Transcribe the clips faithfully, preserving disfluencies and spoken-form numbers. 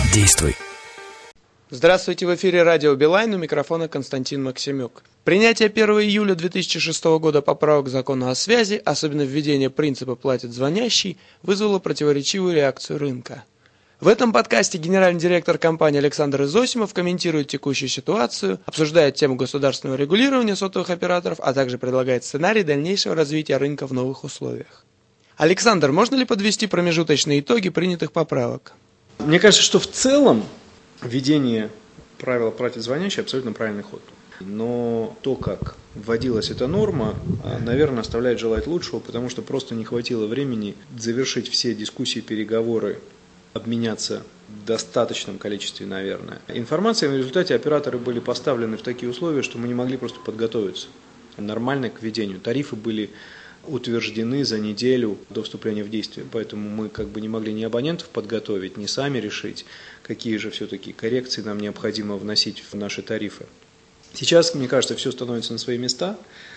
Действуй. Здравствуйте, в эфире радио Билайн, у микрофона Константин Максимюк. Принятие первого июля две тысячи шестого года поправок к закону о связи, особенно введение принципа «платит звонящий», вызвало противоречивую реакцию рынка. В этом подкасте генеральный директор компании Александр Изосимов комментирует текущую ситуацию, обсуждает тему государственного регулирования сотовых операторов, а также предлагает сценарий дальнейшего развития рынка в новых условиях. Александр, можно ли подвести промежуточные итоги принятых поправок? Мне кажется, что в целом введение правила «платит звонящий» абсолютно правильный ход. Но то, как вводилась эта норма, наверное, оставляет желать лучшего, потому что просто не хватило времени завершить все дискуссии, переговоры, обменяться в достаточном количестве, наверное, информации. В результате операторы были поставлены в такие условия, что мы не могли просто подготовиться нормально к введению. Тарифы были утверждены за неделю до вступления в действие, поэтому мы как бы не могли ни абонентов подготовить, ни сами решить, какие же все-таки коррекции нам необходимо вносить в наши тарифы. Сейчас, мне кажется, все становится на свои места.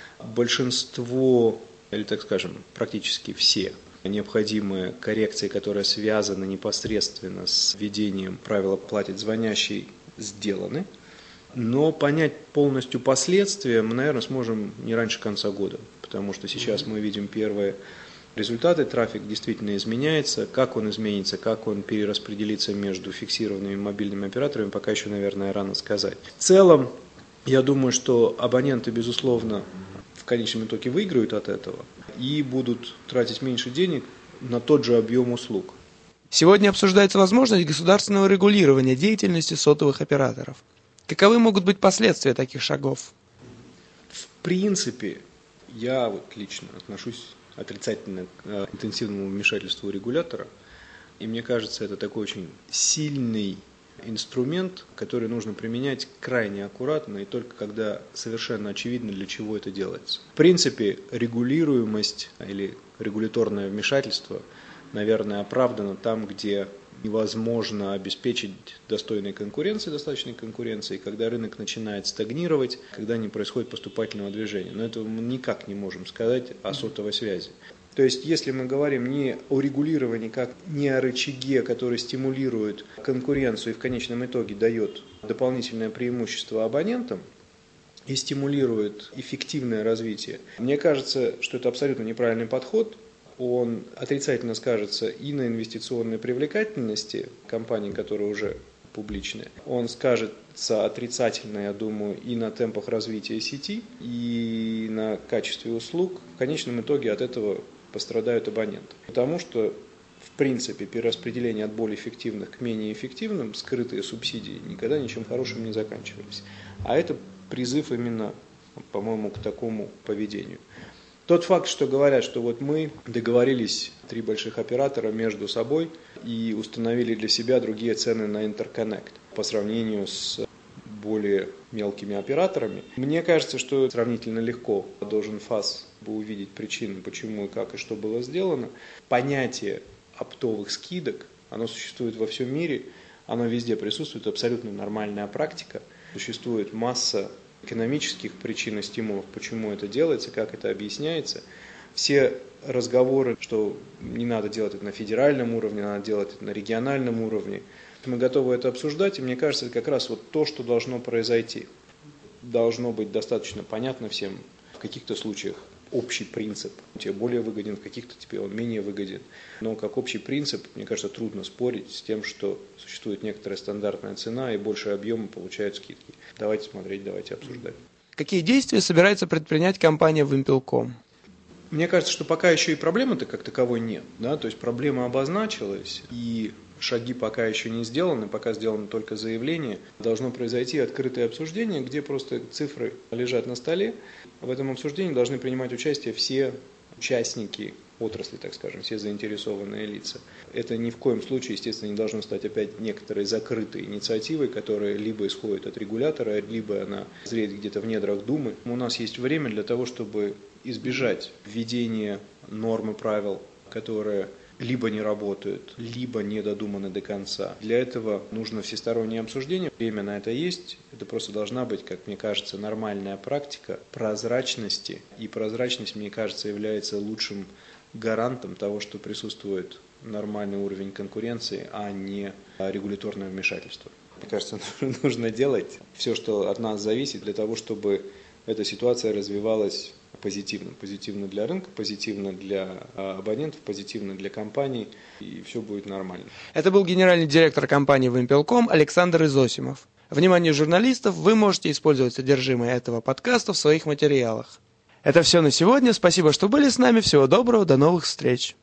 Большинство, или так скажем, практически все необходимые коррекции, которые связаны непосредственно с введением правила «платит звонящий», сделаны. Но понять полностью последствия мы, наверное, сможем не раньше конца года, потому что сейчас мы видим первые результаты, трафик действительно изменяется. Как он изменится, как он перераспределится между фиксированными и мобильными операторами, пока еще, наверное, рано сказать. В целом, я думаю, что абоненты, безусловно, в конечном итоге выиграют от этого и будут тратить меньше денег на тот же объем услуг. Сегодня обсуждается возможность государственного регулирования деятельности сотовых операторов. Каковы могут быть последствия таких шагов? В принципе, я вот лично отношусь отрицательно к интенсивному вмешательству регулятора, и мне кажется, это такой очень сильный инструмент, который нужно применять крайне аккуратно и только когда совершенно очевидно, для чего это делается. В принципе, регулируемость или регуляторное вмешательство, наверное, оправдано там, где невозможно обеспечить достойной конкуренции, достаточной конкуренции, когда рынок начинает стагнировать, когда не происходит поступательного движения. Но этого мы никак не можем сказать о сотовой связи. То есть, если мы говорим не о регулировании, как не о рычаге, который стимулирует конкуренцию и в конечном итоге дает дополнительное преимущество абонентам и стимулирует эффективное развитие, мне кажется, что это абсолютно неправильный подход. Он отрицательно скажется и на инвестиционной привлекательности компаний, которые уже публичные. Он скажется отрицательно, я думаю, и на темпах развития сети, и на качестве услуг. В конечном итоге от этого пострадают абоненты. Потому что, в принципе, перераспределение от более эффективных к менее эффективным, скрытые субсидии, никогда ничем хорошим не заканчивались. А это призыв именно, по-моему, к такому поведению. Тот факт, что говорят, что вот мы договорились, три больших оператора между собой, и установили для себя другие цены на интерконнект по сравнению с более мелкими операторами. Мне кажется, что сравнительно легко должен ФАС бы увидеть причины, почему и как и что было сделано. Понятие оптовых скидок, оно существует во всем мире, оно везде присутствует, абсолютно нормальная практика. Существует масса экономических причин и стимулов, почему это делается, как это объясняется. Все разговоры, что не надо делать это на федеральном уровне, надо делать это на региональном уровне. Мы готовы это обсуждать, и мне кажется, это как раз вот то, что должно произойти. Должно быть достаточно понятно всем, в каких-то случаях общий принцип тебе более выгоден, в каких-то тебе он менее выгоден. Но как общий принцип, мне кажется, трудно спорить с тем, что существует некоторая стандартная цена и большие объемы получают скидки. Давайте смотреть, давайте обсуждать. Какие действия собирается предпринять компания Вимпелком? Мне кажется, что пока еще и проблемы-то как таковой нет. Да? То есть проблема обозначилась, и шаги пока еще не сделаны, пока сделано только заявление. Должно произойти открытое обсуждение, где просто цифры лежат на столе. В этом обсуждении должны принимать участие все участники отрасли, так скажем, все заинтересованные лица. Это ни в коем случае, естественно, не должно стать опять некоторой закрытой инициативой, которая либо исходит от регулятора, либо она зреет где-то в недрах Думы. У нас есть время для того, чтобы избежать введения норм и правил, которые либо не работают, либо не додуманы до конца. Для этого нужно всестороннее обсуждение. Время на это есть. Это просто должна быть, как мне кажется, нормальная практика прозрачности. И прозрачность, мне кажется, является лучшим гарантом того, что присутствует нормальный уровень конкуренции, а не регуляторное вмешательство. Мне кажется, нужно делать все, что от нас зависит, для того, чтобы эта ситуация развивалась позитивно. Позитивно для рынка, позитивно для абонентов, позитивно для компаний, и все будет нормально. Это был генеральный директор компании Вимпелком Александр Изосимов. Вниманию журналистов, вы можете использовать содержимое этого подкаста в своих материалах. Это все на сегодня. Спасибо, что были с нами. Всего доброго. До новых встреч.